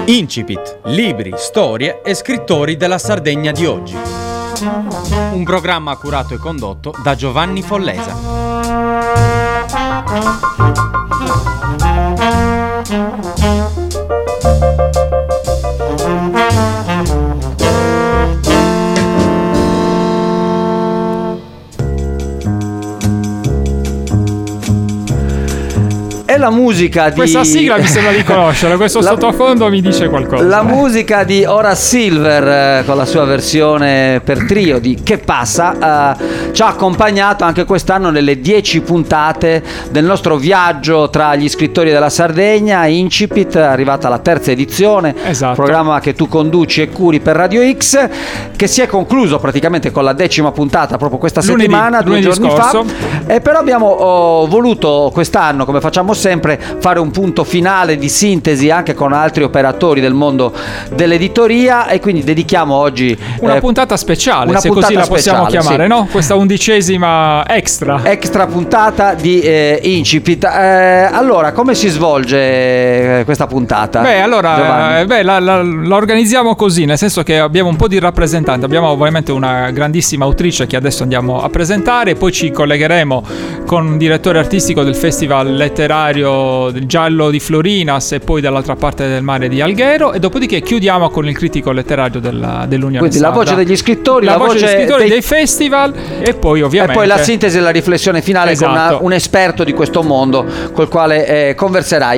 Incipit, libri, storie e scrittori della Sardegna di oggi. Un programma curato e condotto da Giovanni Follesa. È la musica di... Questa sigla mi sembra di conoscere, questo sottofondo mi dice qualcosa. La musica di Horace Silver con la sua versione per trio di Che passa ci ha accompagnato anche quest'anno nelle 10 puntate del nostro viaggio tra gli scrittori della Sardegna. Incipit, arrivata alla terza edizione, esatto. Programma che tu conduci e curi per Radio X, che si è concluso praticamente con la 10ª puntata proprio questa settimana, due giorni scorso. Fa. E però abbiamo voluto quest'anno, come facciamo sempre, fare un punto finale di sintesi anche con altri operatori del mondo dell'editoria, e quindi dedichiamo oggi una puntata speciale, una se puntata così la possiamo speciale, chiamare, sì. No? Questa 11ª extra puntata di Incipit. Allora, come si svolge questa puntata? La organizziamo così, nel senso che abbiamo un po' di rappresentanti. Abbiamo ovviamente una grandissima autrice che adesso andiamo a presentare, poi ci collegheremo con un direttore artistico del Festival Letterario del Giallo di Florinas e poi dall'altra parte del mare di Alghero, e dopodiché chiudiamo con il critico letterario dell'Unione Quindi Sarda. La voce degli scrittori, la voce degli scrittori dei festival, e poi ovviamente e poi la sintesi e la riflessione finale, esatto, con un esperto di questo mondo col quale converserai.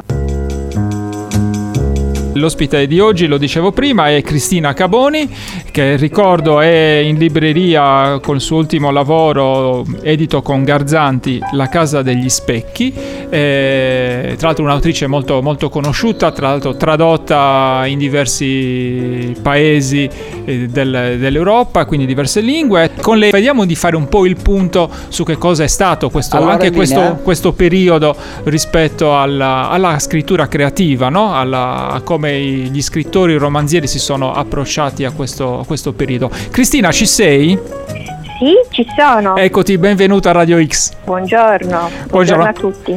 L'ospite di oggi, lo dicevo prima, è Cristina Caboni, che ricordo è in libreria col suo ultimo lavoro edito con Garzanti, La Casa degli Specchi, tra l'altro un'autrice molto, molto conosciuta, tra l'altro tradotta in diversi paesi dell'Europa, quindi diverse lingue. Con lei vediamo di fare un po' il punto su che cosa è stato questo periodo rispetto alla scrittura creativa, no? A come gli scrittori, i romanzieri si sono approcciati a questo periodo. Cristina, ci sei? Sì, ci sono. Eccoti, benvenuta a Radio X. Buongiorno a tutti.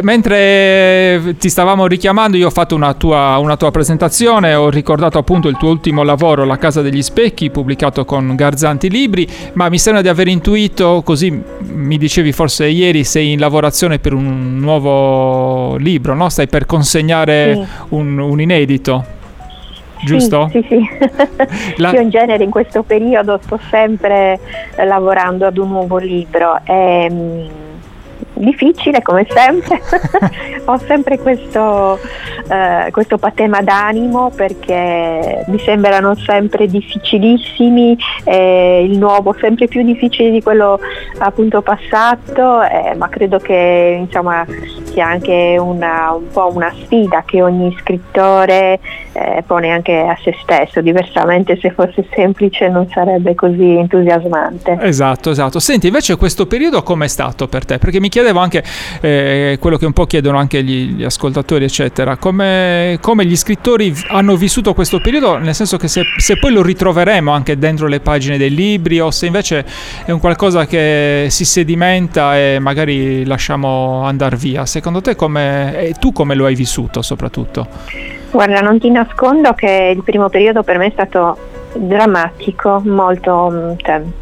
Mentre ti stavamo richiamando, io ho fatto una tua presentazione, ho ricordato appunto il tuo ultimo lavoro, La Casa degli Specchi, pubblicato con Garzanti Libri, ma mi sembra di aver intuito, così mi dicevi forse ieri, sei in lavorazione per un nuovo libro, no? Stai per consegnare un inedito. Giusto? Sì. Io in genere in questo periodo sto sempre lavorando ad un nuovo libro. È difficile come sempre. Ho sempre questo patema d'animo, perché mi sembrano sempre difficilissimi, il nuovo sempre più difficile di quello appunto passato, ma credo che insomma sia anche un po' una sfida che ogni scrittore pone anche a se stesso. Diversamente, se fosse semplice, non sarebbe così entusiasmante. Esatto. Senti, invece questo periodo com'è stato per te? Perché mi chiedevo anche quello che un po' chiedono anche gli ascoltatori eccetera, come gli scrittori hanno vissuto questo periodo, nel senso che se poi lo ritroveremo anche dentro le pagine dei libri, o se invece è un qualcosa che si sedimenta e magari lasciamo andare via. Secondo te tu come lo hai vissuto soprattutto? Guarda, non ti nascondo che il primo periodo per me è stato drammatico, molto,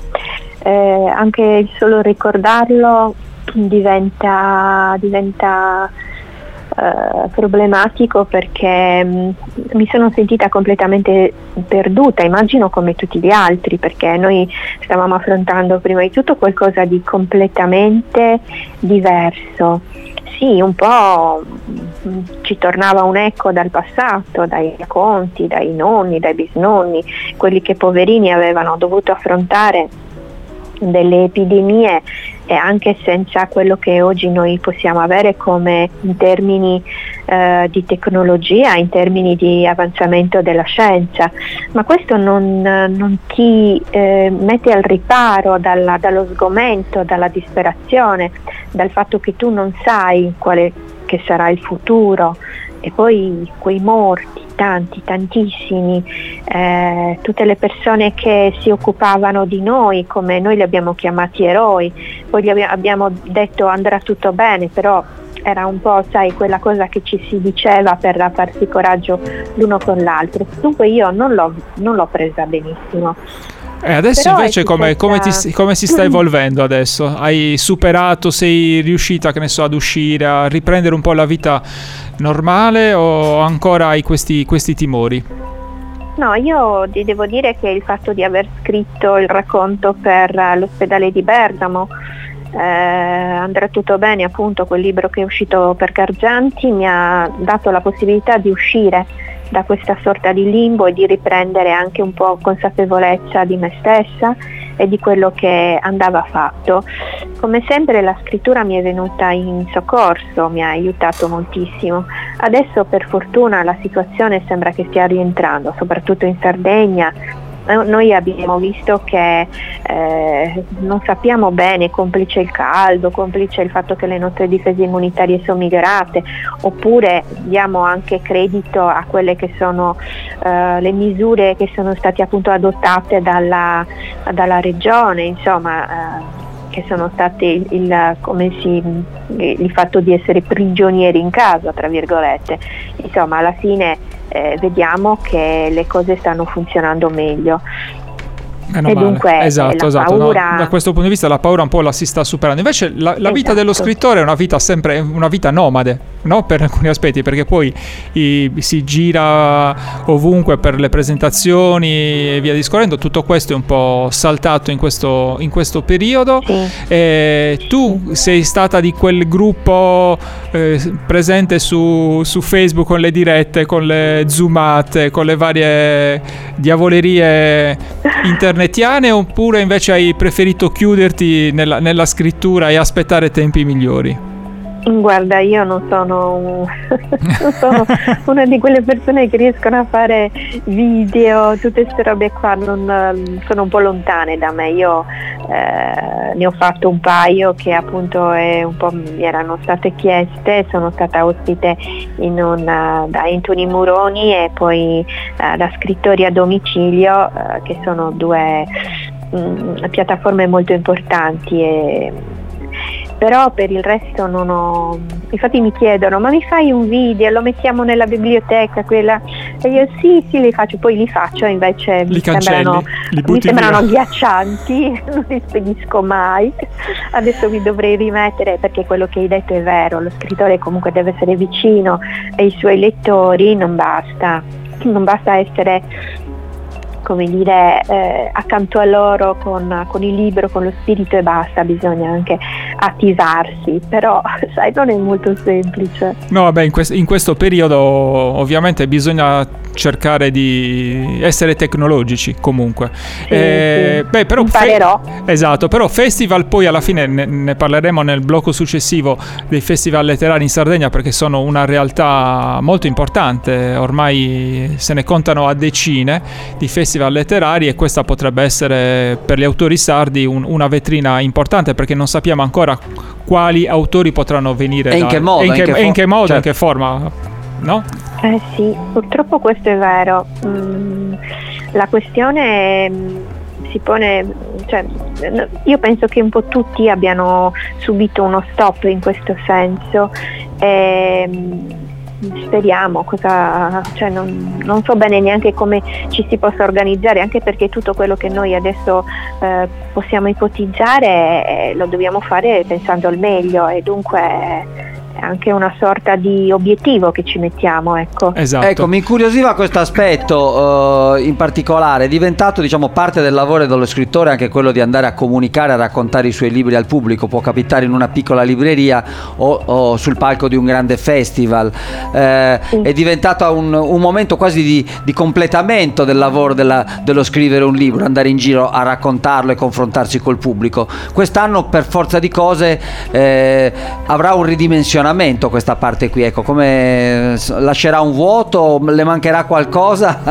anche il solo ricordarlo diventa problematico, perché mi sono sentita completamente perduta, immagino come tutti gli altri, perché noi stavamo affrontando prima di tutto qualcosa di completamente diverso. Sì, un po' ci tornava un eco dal passato, dai racconti, dai nonni, dai bisnonni, quelli che poverini avevano dovuto affrontare delle epidemie, e anche senza quello che oggi noi possiamo avere come in termini di tecnologia, in termini di avanzamento della scienza. Ma questo non ti mette al riparo dallo sgomento, dalla disperazione, dal fatto che tu non sai quale che sarà il futuro, e poi quei morti, tantissimi, tutte le persone che si occupavano di noi, come noi li abbiamo chiamati eroi, poi gli abbiamo detto andrà tutto bene, però era un po', sai, quella cosa che ci si diceva per farsi coraggio l'uno con l'altro. Dunque io non l'ho presa benissimo. E adesso Però invece come si sta evolvendo adesso? Hai superato, sei riuscita, che ne so, ad uscire, a riprendere un po' la vita normale, o ancora hai questi timori? No, io ti devo dire che il fatto di aver scritto il racconto per l'ospedale di Bergamo, Andrà tutto bene, appunto, quel libro che è uscito per Gargianti, mi ha dato la possibilità di uscire da questa sorta di limbo e di riprendere anche un po' consapevolezza di me stessa e di quello che andava fatto. Come sempre la scrittura mi è venuta in soccorso, mi ha aiutato moltissimo. Adesso per fortuna la situazione sembra che stia rientrando, soprattutto in Sardegna. Noi abbiamo visto che non sappiamo bene, complice il caldo, complice il fatto che le nostre difese immunitarie sono migliorate, oppure diamo anche credito a quelle che sono le misure che sono state appunto adottate dalla regione, insomma, che sono state il fatto di essere prigionieri in casa, tra virgolette. Insomma, alla fine vediamo che le cose stanno funzionando meglio. E dunque esatto. Paura... No, da questo punto di vista la paura un po' la si sta superando. Invece la vita dello scrittore è una vita sempre una vita nomade, no? Per alcuni aspetti, perché poi si gira ovunque per le presentazioni e via discorrendo. Tutto questo è un po' saltato in questo periodo. Sì. Tu sei stata di quel gruppo presente su Facebook con le dirette, con le zoomate, con le varie diavolerie internetiane, oppure invece hai preferito chiuderti nella scrittura e aspettare tempi migliori? Guarda, io non sono una di quelle persone che riescono a fare video, tutte queste robe qua, sono un po' lontane da me. Io ne ho fatto un paio che appunto mi erano state chieste. Sono stata ospite da Anthony Muroni e poi da Scrittori a Domicilio, che sono due piattaforme molto importanti. Però per il resto non ho. Infatti mi chiedono: ma mi fai un video, lo mettiamo nella biblioteca quella? E io sì, li faccio, poi li faccio, invece mi sembrano agghiaccianti, non li spedisco mai. Adesso mi dovrei rimettere, perché quello che hai detto è vero, lo scrittore comunque deve essere vicino ai suoi lettori, non basta essere, come dire, accanto a loro con il libro, con lo spirito e basta, bisogna anche attivarsi, però sai, non è molto semplice. No, vabbè, in questo periodo ovviamente bisogna cercare di essere tecnologici comunque. Sì. Beh, però imparerò. Esatto, però festival poi alla fine ne parleremo nel blocco successivo dei festival letterari in Sardegna, perché sono una realtà molto importante, ormai se ne contano a decine di festival letterari, e questa potrebbe essere per gli autori sardi una vetrina importante, perché non sappiamo ancora quali autori potranno venire e in che modo, in che forma, no? Sì, purtroppo questo è vero. La questione si pone, cioè, io penso che un po' tutti abbiano subito uno stop in questo senso. Speriamo, non so bene neanche come ci si possa organizzare, anche perché tutto quello che noi adesso possiamo ipotizzare lo dobbiamo fare pensando al meglio, e dunque è anche una sorta di obiettivo che ci mettiamo, ecco. Esatto. Ecco, mi incuriosiva questo aspetto in particolare. È diventato, parte del lavoro dello scrittore anche quello di andare a comunicare, a raccontare i suoi libri al pubblico. Può capitare in una piccola libreria o sul palco di un grande festival. Sì. È diventato un momento quasi di completamento del lavoro dello scrivere un libro, andare in giro a raccontarlo e confrontarsi col pubblico. Quest'anno, per forza di cose, avrà un ridimensionamento questa parte qui, ecco, come lascerà un vuoto, le mancherà qualcosa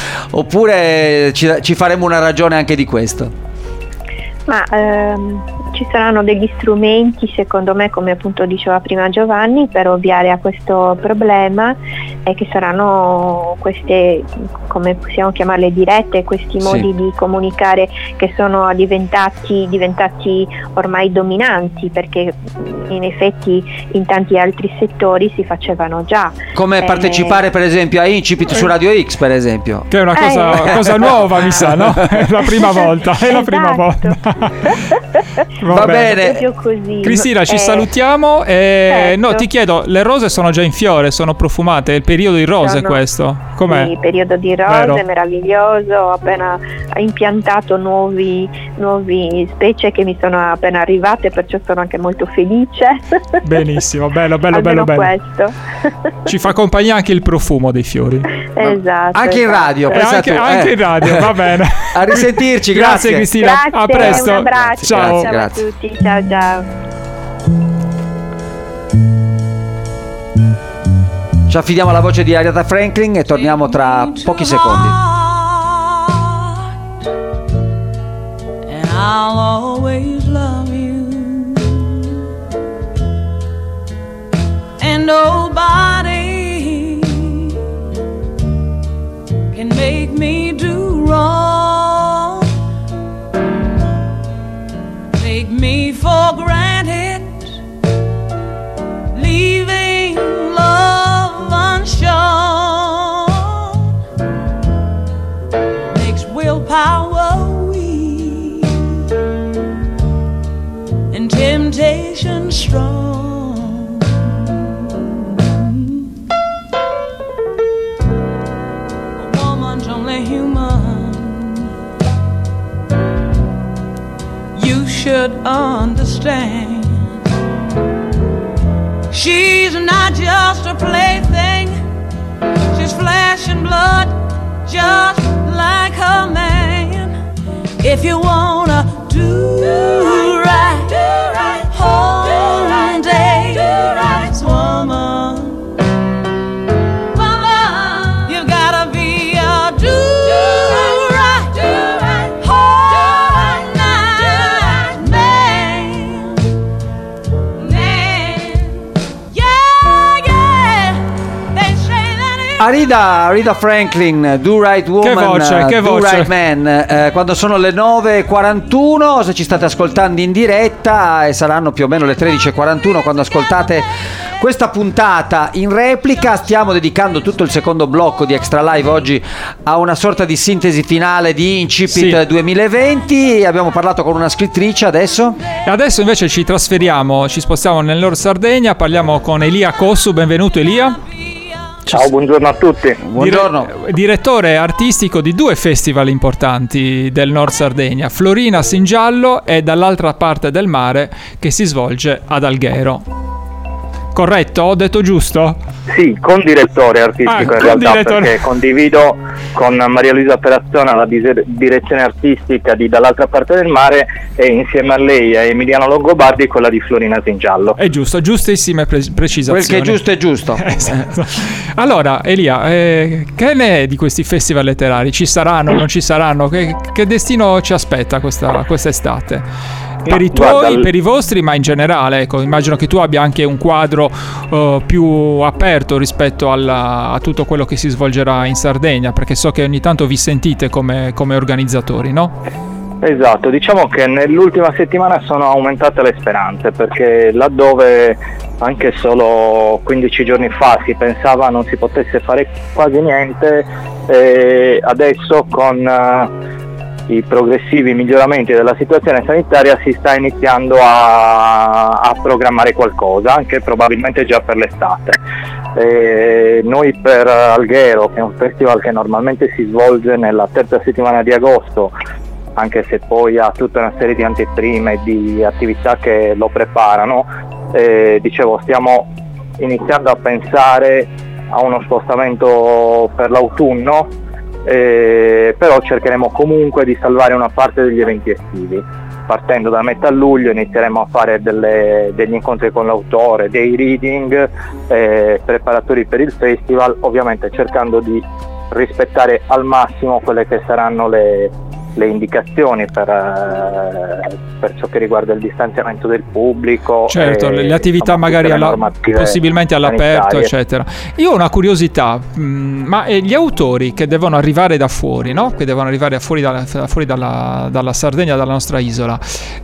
oppure ci faremo una ragione anche di questo? Ma ci saranno degli strumenti, secondo me, come appunto diceva prima Giovanni, per ovviare a questo problema, e che saranno queste, come possiamo chiamarle, dirette, questi modi di comunicare che sono diventati ormai dominanti, perché in effetti in tanti altri settori si facevano già. Come partecipare per esempio a Incipit su Radio X, per esempio. Che è una cosa nuova, mi sa, no? È la prima volta, prima volta. Va bene. Così. Cristina, ci salutiamo. Certo. No, ti chiedo, le rose sono già in fiore, sono profumate, è il periodo di rose questo? Com'è? Sì, periodo di rose, vero? Meraviglioso, ho appena impiantato nuovi specie che mi sono appena arrivate, perciò sono anche molto felice. Benissimo, bello. Questo. Ci fa compagnia anche il profumo dei fiori. Esatto. Anche in radio, anche in radio, va bene. A risentirci, grazie Cristina. Grazie, a presto. Un abbraccio. Ciao. Ciao a tutti. Ciao. Ci affidiamo alla voce di Aretha Franklin e torniamo tra pochi secondi. And I'll always love you. And nobody can make me do wrong. Take me for granted, leaving love unshown, makes willpower weak and temptation strong. A woman's only human, you should understand. She's not just a plaything, she's flesh and blood, just like her man. If you wanna do right, whole day, woman, you've gotta be a do-right, whole night man. Arida Franklin, Do Right Woman, che Do voce. Right Man, quando sono le 9.41, se ci state ascoltando in diretta, e saranno più o meno le 13.41 quando ascoltate questa puntata in replica. Stiamo dedicando tutto il secondo blocco di Extra Live oggi a una sorta di sintesi finale di Incipit 2020. Abbiamo parlato con una scrittrice adesso. E adesso invece ci spostiamo nel Nord Sardegna, parliamo con Elia Cossu. Benvenuto Elia. Ciao, buongiorno a tutti. Buongiorno. Direttore artistico di due festival importanti del Nord Sardegna, Florinas in Giallo e Dall'altra parte del mare, che si svolge ad Alghero. Corretto? Ho detto giusto? Sì, con direttore artistico in realtà, perché condivido con Maria Luisa Perazzona la direzione artistica di Dall'altra parte del mare, e insieme a lei e Emiliano Longobardi quella di Florinas in Giallo. È giusto, giustissime precisazioni. Quel che è giusto è giusto. Esatto. Allora Elia, che ne è di questi festival letterari? Ci saranno, non ci saranno? Che destino ci aspetta quest'estate? Per i tuoi, per i vostri, ma in generale, ecco, immagino che tu abbia anche un quadro più aperto rispetto a tutto quello che si svolgerà in Sardegna, perché so che ogni tanto vi sentite come organizzatori, no? Esatto, diciamo che nell'ultima settimana sono aumentate le speranze, perché laddove anche solo 15 giorni fa si pensava non si potesse fare quasi niente, adesso con i progressivi miglioramenti della situazione sanitaria si sta iniziando a programmare qualcosa, anche probabilmente già per l'estate. Noi per Alghero, che è un festival che normalmente si svolge nella terza settimana di agosto, anche se poi ha tutta una serie di anteprime e di attività che lo preparano, dicevo, stiamo iniziando a pensare a uno spostamento per l'autunno, però cercheremo comunque di salvare una parte degli eventi estivi. Partendo da metà luglio inizieremo a fare degli incontri con l'autore, dei reading preparatori per il festival, ovviamente cercando di rispettare al massimo quelle che saranno le le indicazioni per ciò che riguarda il distanziamento del pubblico. Certo, le attività insomma, magari tutte le normative possibilmente all'aperto, sanitarie. eccetera. Io ho una curiosità, ma gli autori che devono arrivare da fuori, no? Che devono arrivare fuori dalla Sardegna, dalla nostra isola,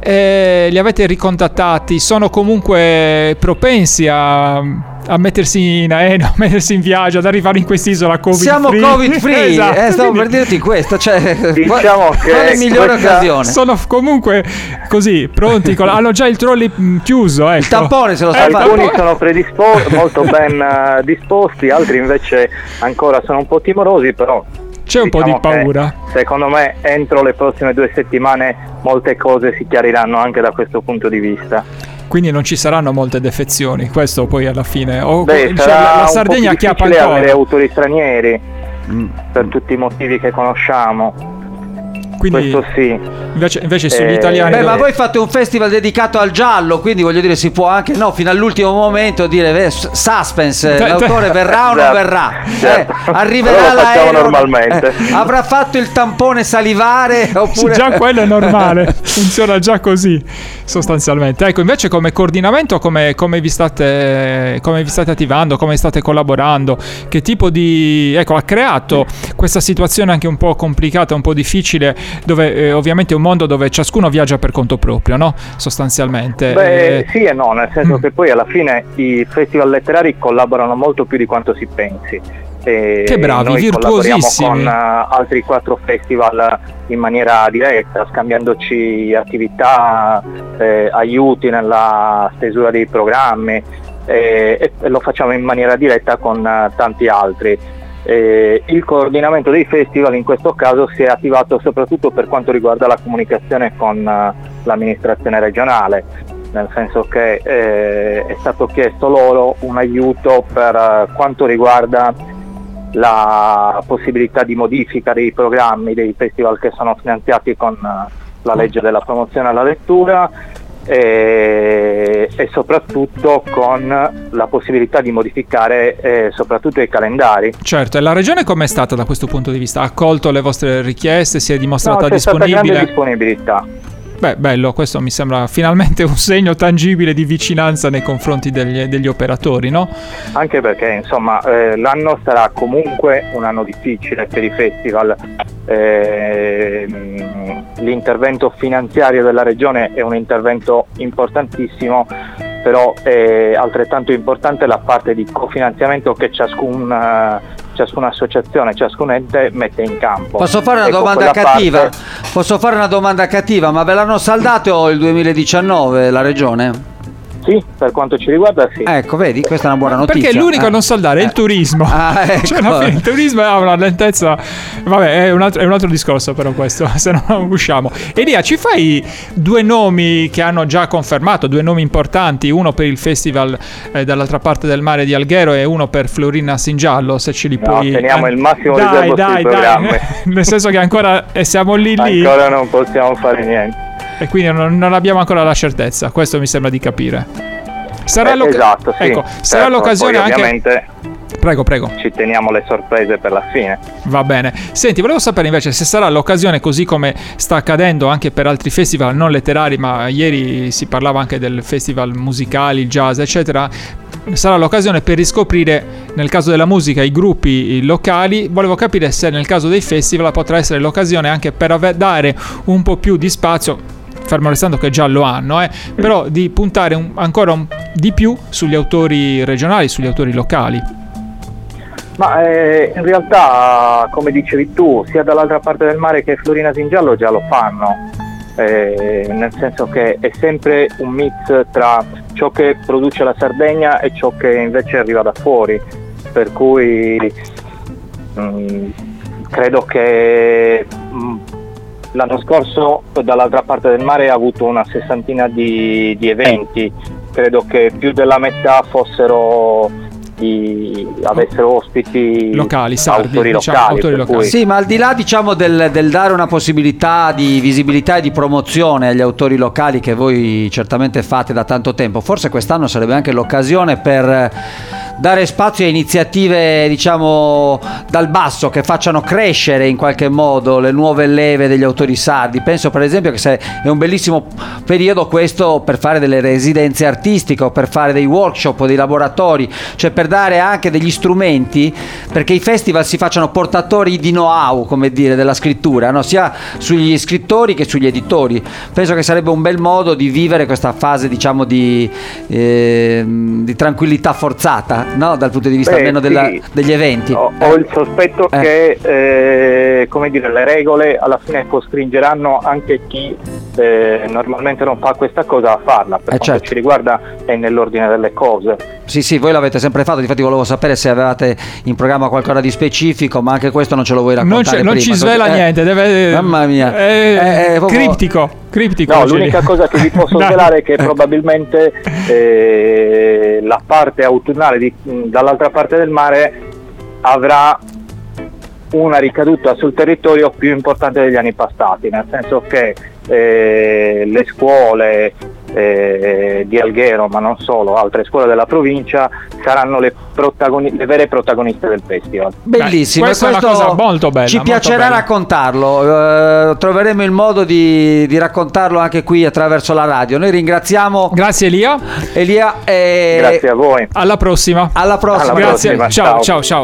li avete ricontattati? Sono comunque propensi a mettersi in aereo, a mettersi in viaggio, ad arrivare in quest'isola Covid Siamo free. Covid free, Esatto, stavo quindi per dirti questo, cioè Diciamo che quale migliore questa- occasione? sono comunque così pronti, hanno già il trolley chiuso, ecco. Il tampone se lo sta Alcuni facendo. sono predisposti, molto ben disposti, altri invece ancora sono un po' timorosi, però C'è un po' di diciamo che, paura. secondo me entro le prossime 2 settimane molte cose si chiariranno anche da questo punto di vista. Quindi non ci saranno molte defezioni, questo poi alla fine. Beh, Cioè, sarà la un Sardegna po' più acchiappa difficile avere ancora. autori stranieri per tutti i motivi che conosciamo. Quindi Questo sì. invece sugli italiani. Beh, ma voi fate un festival dedicato al giallo, quindi voglio dire, si può anche fino all'ultimo momento dire suspense, l'autore verrà o non Certo, verrà? certo. Arriverà Quello lo facciamo l'aereo, normalmente. avrà fatto il tampone salivare oppure Già quello è normale, funziona già così sostanzialmente. Ecco, invece come coordinamento come vi state attivando, come state collaborando, che tipo di ha creato questa situazione anche un po' complicata, un po' difficile, dove ovviamente è un mondo dove ciascuno viaggia per conto proprio, no? Sostanzialmente. Beh, sì e no, nel senso che poi alla fine i festival letterari collaborano molto più di quanto si pensi. Che bravi, noi collaboriamo virtuosissimi. con altri 4 festival in maniera diretta, scambiandoci attività, aiuti nella stesura dei programmi, e lo facciamo in maniera diretta con tanti altri. Il coordinamento dei festival in questo caso si è attivato soprattutto per quanto riguarda la comunicazione con l'amministrazione regionale, nel senso che è stato chiesto loro un aiuto per quanto riguarda la possibilità di modifica dei programmi dei festival che sono finanziati con la legge della promozione alla lettura, e soprattutto con la possibilità di modificare soprattutto i calendari. Certo, e la regione com'è stata da questo punto di vista? Ha accolto le vostre richieste? Si è dimostrata C'è stata disponibile? grande disponibilità. Beh, bello, questo mi sembra finalmente un segno tangibile di vicinanza nei confronti degli operatori, no? Anche perché insomma l'anno sarà comunque un anno difficile per i festival. L'intervento finanziario della regione è un intervento importantissimo, però è altrettanto importante la parte di cofinanziamento che ciascuna associazione, ciascun ente mette in campo. Posso fare una Ecco, domanda quella cattiva? parte- Posso fare una domanda cattiva? Ma ve l'hanno saldato il 2019 la regione? Sì, per quanto ci riguarda sì. Ecco, vedi, questa è una buona notizia. Perché l'unico a non saldare è il turismo. Ah, ecco. Cioè, alla fine il turismo ha una lentezza. Vabbè, è un altro discorso, però, questo, se no non usciamo. Elia, ci fai 2 nomi che hanno già confermato, 2 nomi importanti, uno per il festival dall'altra parte del mare di Alghero e uno per Florina Singiallo, se ce li No, puoi. teniamo il massimo riservo sui programmi. Nel senso che ancora siamo lì. Ancora non possiamo fare niente. E quindi non abbiamo ancora la certezza, questo mi sembra di capire. Sarà Esatto, sì. Ecco, sarà Certo, l'occasione poi anche. Ovviamente Prego. ci teniamo le sorprese per la fine. Va bene. Senti, volevo sapere invece se sarà l'occasione, così come sta accadendo anche per altri festival non letterari, ma ieri si parlava anche del festival musicali, jazz, eccetera. Sarà l'occasione per riscoprire, nel caso della musica, i gruppi locali. Volevo capire se nel caso dei festival potrà essere l'occasione anche per dare un po' più di spazio, fermo restando che già lo hanno, però di puntare ancora di più sugli autori regionali, sugli autori locali. Ma in realtà, come dicevi tu, sia dall'altra parte del mare che Florina Singiallo già lo fanno, nel senso che è sempre un mix tra ciò che produce la Sardegna e ciò che invece arriva da fuori, per cui credo che l'anno scorso dall'altra parte del mare ha avuto una 60ina di eventi, credo che più della metà avessero ospiti locali, sardi, autori diciamo, locali, autori per locali. cui- Sì, ma al di là, diciamo, del dare una possibilità di visibilità e di promozione agli autori locali che voi certamente fate da tanto tempo, forse quest'anno sarebbe anche l'occasione per dare spazio a iniziative, diciamo, dal basso, che facciano crescere in qualche modo le nuove leve degli autori sardi. Penso per esempio che è un bellissimo periodo questo per fare delle residenze artistiche o per fare dei workshop o dei laboratori, cioè per dare anche degli strumenti perché i festival si facciano portatori di know-how, come dire, della scrittura, no? Sia sugli scrittori che sugli editori. Penso che sarebbe un bel modo di vivere questa fase, diciamo, di tranquillità forzata, no? Dal punto di vista almeno degli eventi. Ho il sospetto che come dire, le regole alla fine costringeranno anche chi normalmente non fa questa cosa a farla. Per quanto ci riguarda è nell'ordine delle cose. Sì, voi l'avete sempre fatto, difatti volevo sapere se avevate in programma qualcosa di specifico, ma anche questo non ce lo vuoi raccontare. Non ci svela niente, deve... Mamma mia, criptico. No, l'unica cosa che vi posso svelare è che probabilmente la parte autunnale dall'altra parte del mare avrà una ricaduta sul territorio più importante degli anni passati, nel senso che le scuole di Alghero, ma non solo, altre scuole della provincia saranno le vere protagoniste del festival. Bellissimo, questa è una cosa molto bella. Ci piacerà raccontarlo, troveremo il modo di raccontarlo anche qui attraverso la radio. Noi ringraziamo. Grazie Elia. Grazie a voi. Alla prossima. Grazie. Ciao.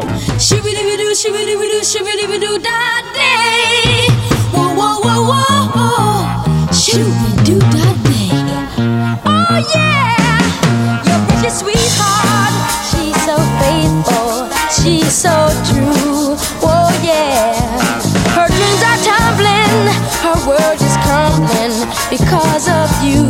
Oh yeah, your precious sweetheart, she's so faithful, she's so true. Oh yeah, her dreams are tumbling, her world is crumbling because of you.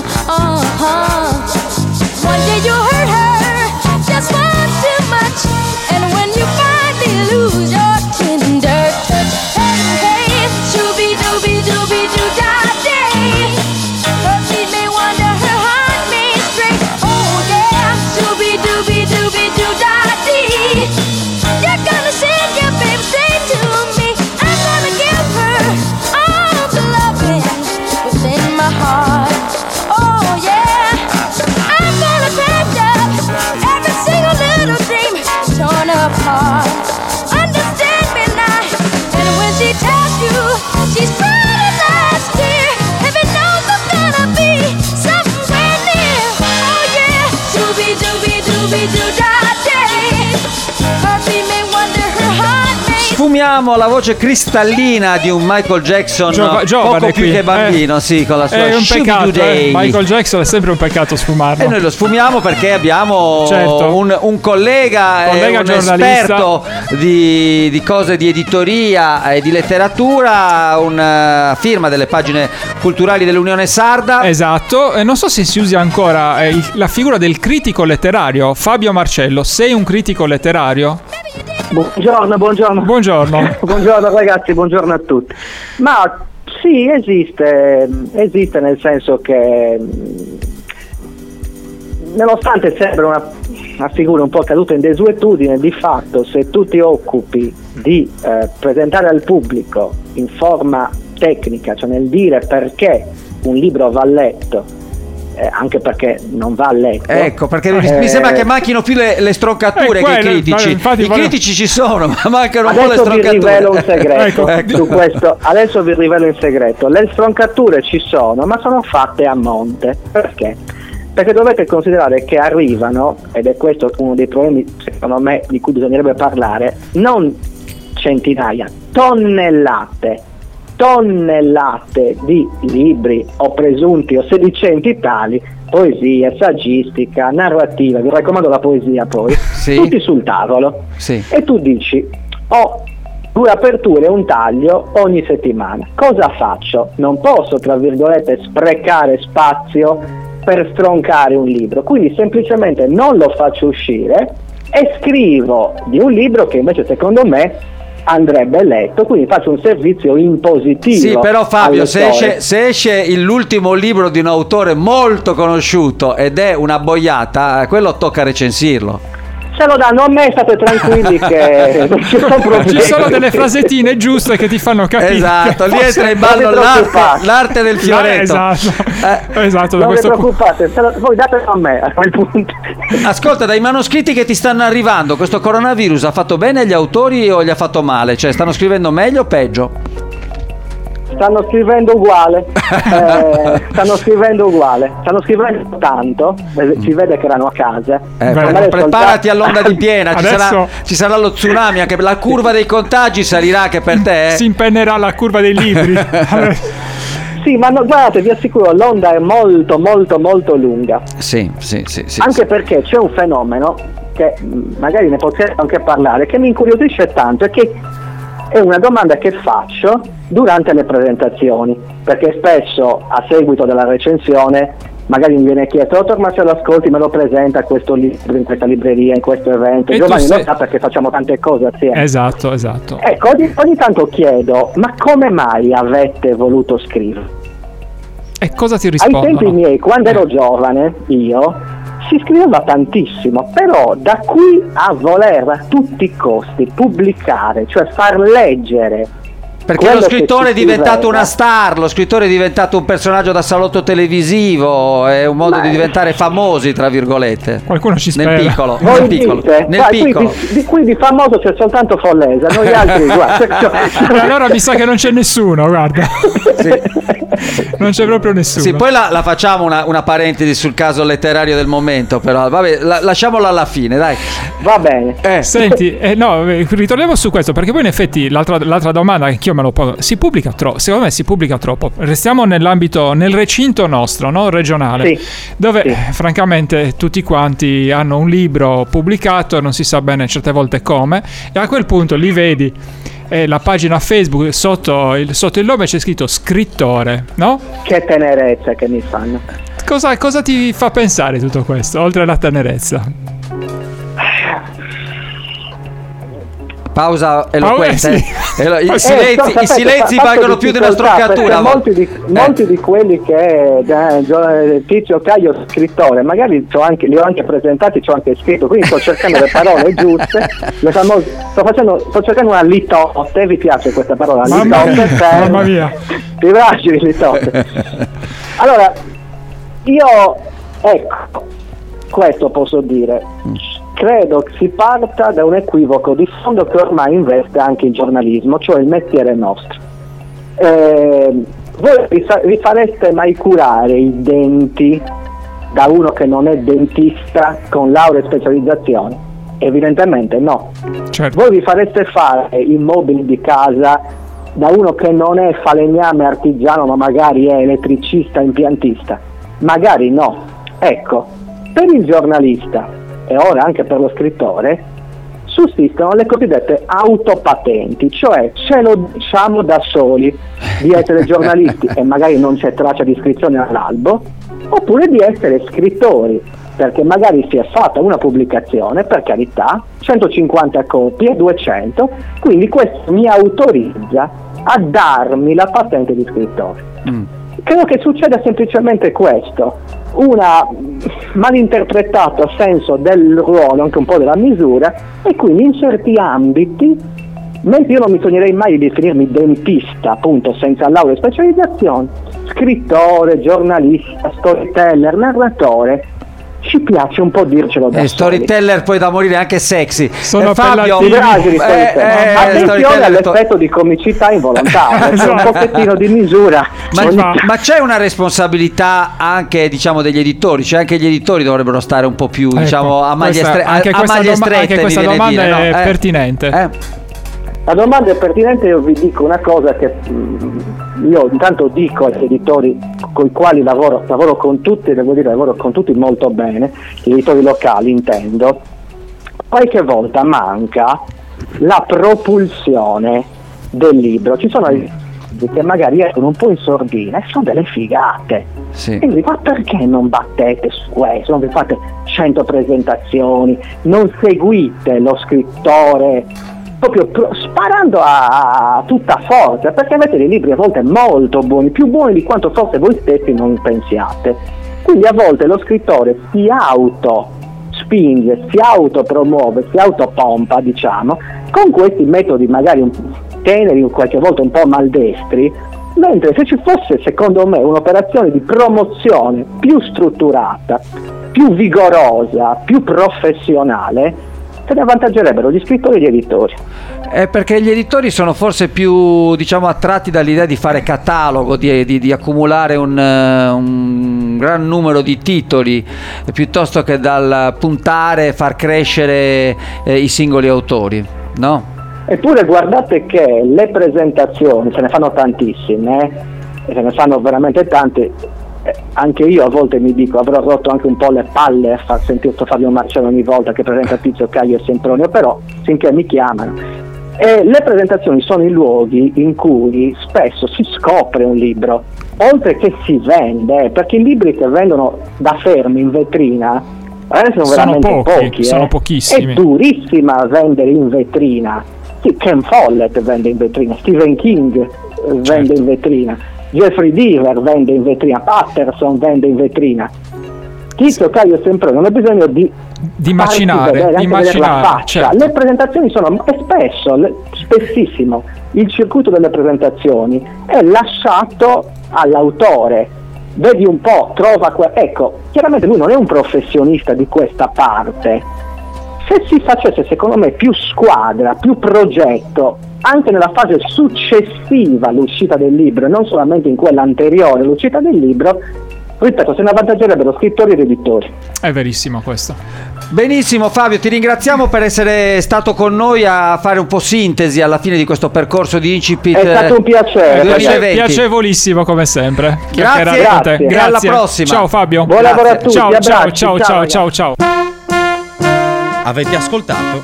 One day you hurt her just once too much, and when you finally lose your tender touch, hey, shooby dooby dooby doo da day. Her feet may wander, her heart may stray. Oh yeah, shooby dooby dooby doo da dee. You're gonna send your baby straight to me. I'm gonna give her all the loving within my heart. Oh yeah, I'm gonna patch up every single little dream torn apart. Understand me now, and when she tells you she's proud of last year, heaven knows I'm gonna be somewhere near. Oh yeah, dooby dooby dooby doo da day. Her feet may wander, her heart may. Sfumiamo la voce cristallina di un Michael Jackson giovane poco più qui, che bambino, sì, con la sua è un peccato, Shooby-Doo Day. Michael Jackson è sempre un peccato sfumarlo. E noi lo sfumiamo perché abbiamo un collega un giornalista, esperto di cose di editoria e di letteratura, una firma delle pagine culturali dell'Unione Sarda. Esatto, e non so se si usa ancora la figura del critico letterario. Fabio Marcello, sei un critico letterario? Buongiorno. Buongiorno ragazzi, buongiorno a tutti. Ma sì, esiste nel senso che nonostante sembra una figura un po' caduta in desuetudine, di fatto se tu ti occupi di presentare al pubblico in forma tecnica, cioè nel dire perché un libro va letto, anche perché non va letto. Ecco, perché mi sembra che manchino più le stroncature che i critici. Critici ci sono, ma mancano un po' le stroncature. Adesso vi rivelo un segreto su questo. Adesso vi rivelo un segreto. Le stroncature ci sono, ma sono fatte a monte. Perché? Perché dovete considerare che arrivano, ed è questo uno dei problemi secondo me di cui bisognerebbe parlare, non centinaia, tonnellate di libri o presunti o sedicenti tali, poesia, saggistica, narrativa, vi raccomando la poesia poi, tutti sul tavolo. E tu dici ho 2 aperture e un taglio ogni settimana, cosa faccio? Non posso, tra virgolette, sprecare spazio per stroncare un libro, quindi semplicemente non lo faccio uscire e scrivo di un libro che invece secondo me andrebbe letto, quindi faccio un servizio impositivo. Sì, però Fabio, se esce l'ultimo libro di un autore molto conosciuto ed è una boiata, quello tocca recensirlo. se lo danno a me, state tranquilli che non ci sono problemi. Ci sono delle frasettine giuste che ti fanno capire. Esatto, lì entra in ballo l'arte del fioretto. Esatto, non vi preoccupate, voi datelo a me a quel punto. Ascolta, dai manoscritti che ti stanno arrivando, questo coronavirus ha fatto bene agli autori o gli ha fatto male? Cioè, stanno scrivendo meglio o peggio? Stanno scrivendo uguale, stanno scrivendo tanto, si vede che erano a casa. Preparati all'onda di piena, ci sarà lo tsunami, anche la curva dei contagi salirà anche per te. Si impennerà la curva dei libri. Sì, ma no, guardate, vi assicuro, l'onda è molto molto molto lunga. Sì. Anche perché c'è un fenomeno che magari ne possiamo anche parlare, che mi incuriosisce tanto, e che è una domanda che faccio durante le presentazioni, perché spesso a seguito della recensione magari mi viene chiesto: dottor Marcello Ascolti me lo presenta questo libro in questa libreria, in questo evento. Giovanni lo sa perché facciamo tante cose assieme. Esatto. Ecco, ogni tanto chiedo: ma come mai avete voluto scrivere? E cosa ti rispondono? Ai tempi miei, quando ero giovane, io si scriveva tantissimo, però da qui a voler a tutti i costi pubblicare, cioè far leggere, perché lo scrittore è diventato una star, lo scrittore è diventato un personaggio da salotto televisivo, è un modo di diventare famosi, tra virgolette. Qualcuno ci spera. Nel piccolo. Qui di famoso c'è soltanto Follesa, noi altri allora mi sa che non c'è nessuno, guarda. Non c'è proprio nessuno. Sì, poi la facciamo una parentesi sul caso letterario del momento, però vabbè, lasciamolo alla fine, dai. Va bene. Senti, ritorniamo su questo, perché poi in effetti l'altra domanda che io me lo pongo, si pubblica troppo, secondo me si pubblica troppo. Restiamo nell'ambito, nel recinto nostro, no? Regionale, dove francamente tutti quanti hanno un libro pubblicato, non si sa bene certe volte come, e a quel punto li vedi la pagina Facebook sotto il nome c'è scritto scrittore, no? Che tenerezza che mi fanno. Cosa ti fa pensare tutto questo, oltre alla tenerezza? Pausa eloquente. I silenzi valgono più della stroncatura. Molti di quelli che Tizio Caio scrittore, magari li ho anche presentati, ci ho anche scritto, quindi sto cercando le parole giuste, sto cercando una litote. Vi piace questa parola? Mamma mia. Ti piace litote? Allora, ecco, questo posso dire. Credo che si parta da un equivoco di fondo che ormai investe anche il giornalismo, cioè il mestiere nostro. Voi vi fareste mai curare i denti da uno che non è dentista con laurea e specializzazione? Evidentemente no. Certo. Voi vi fareste fare i mobili di casa da uno che non è falegname artigiano ma magari è elettricista, impiantista? Magari no. Ecco, per il giornalista e ora anche per lo scrittore sussistono le cosiddette autopatenti, cioè ce lo diciamo da soli di essere giornalisti e magari non c'è traccia di iscrizione all'albo, oppure di essere scrittori, perché magari si è fatta una pubblicazione, per carità, 150 copie, 200, quindi questo mi autorizza a darmi la patente di scrittore. Credo che succeda semplicemente questo, una malinterpretato senso del ruolo, anche un po' della misura, e quindi in certi ambiti, mentre io non mi sognerei mai di definirmi dentista, appunto, senza laurea e specializzazione, scrittore, giornalista, storyteller, narratore, ci piace un po' dircelo da storyteller poi da morire, anche sexy. Sono Fabio, attenzione all'effetto di comicità involontaria, c'è un pochettino di misura. Ma c'è una responsabilità anche, diciamo, degli editori, cioè anche gli editori dovrebbero stare un po' più, diciamo, a maglie strette. Anche questa domanda è pertinente. La domanda è pertinente. Io vi dico una cosa che io intanto dico agli editori con i quali lavoro con tutti, devo dire lavoro con tutti molto bene, gli editori locali intendo, qualche volta manca la propulsione del libro. Ci sono che magari escono un po' in sordina e sono delle figate. Sì. E quindi, ma perché non battete su questo? Non vi fate 100 presentazioni, non seguite lo scrittore proprio sparando a tutta forza, perché avete dei libri a volte molto buoni, più buoni di quanto forse voi stessi non pensiate. Quindi a volte lo scrittore si auto spinge, si autopromuove, si autopompa, diciamo, con questi metodi magari teneri, qualche volta un po' maldestri, mentre se ci fosse, secondo me, un'operazione di promozione più strutturata, più vigorosa, più professionale, se ne avvantaggerebbero gli scrittori e gli editori. Perché gli editori sono forse più, diciamo, attratti dall'idea di fare catalogo, di accumulare un gran numero di titoli, piuttosto che dal puntare e far crescere i singoli autori, no? Eppure guardate che le presentazioni, se ne fanno tantissime, se ne fanno veramente tante. Anche io a volte mi dico, avrò rotto anche un po' le palle a far sentire Fabio Marcello ogni volta che presenta Tizio, Caio e Sempronio, però finché mi chiamano. E le presentazioni sono i luoghi in cui spesso si scopre un libro, oltre che si vende, perché i libri che vendono da fermi in vetrina sono veramente pochi, sono pochissimi. È durissima vendere in vetrina. Sì, Ken Follett vende in vetrina, Stephen King vende in vetrina, Jeffrey Deaver vende in vetrina, Patterson vende in vetrina. Tizio, Caio e Sempronio, non ha bisogno di macinare, la faccia. Certo. Le presentazioni sono, e spessissimo, il circuito delle presentazioni è lasciato all'autore. Vedi un po', trova ecco, chiaramente lui non è un professionista di questa parte. Se si facesse, secondo me, più squadra, più progetto, anche nella fase successiva all'uscita del libro, e non solamente in quella anteriore all'uscita del libro, ripeto, se ne avvantaggerebbero scrittori ed editori. È verissimo questo. Benissimo Fabio, ti ringraziamo per essere stato con noi a fare un po' sintesi alla fine di questo percorso di Incipit. È stato un piacere. Piacevolissimo come sempre. Grazie. E alla prossima. Ciao Fabio. Buon lavoro a tutti. Ciao. Avete ascoltato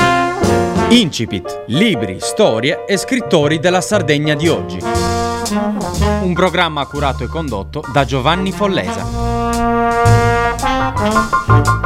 Incipit, libri, storie e scrittori della Sardegna di oggi. Un programma curato e condotto da Giovanni Follesa.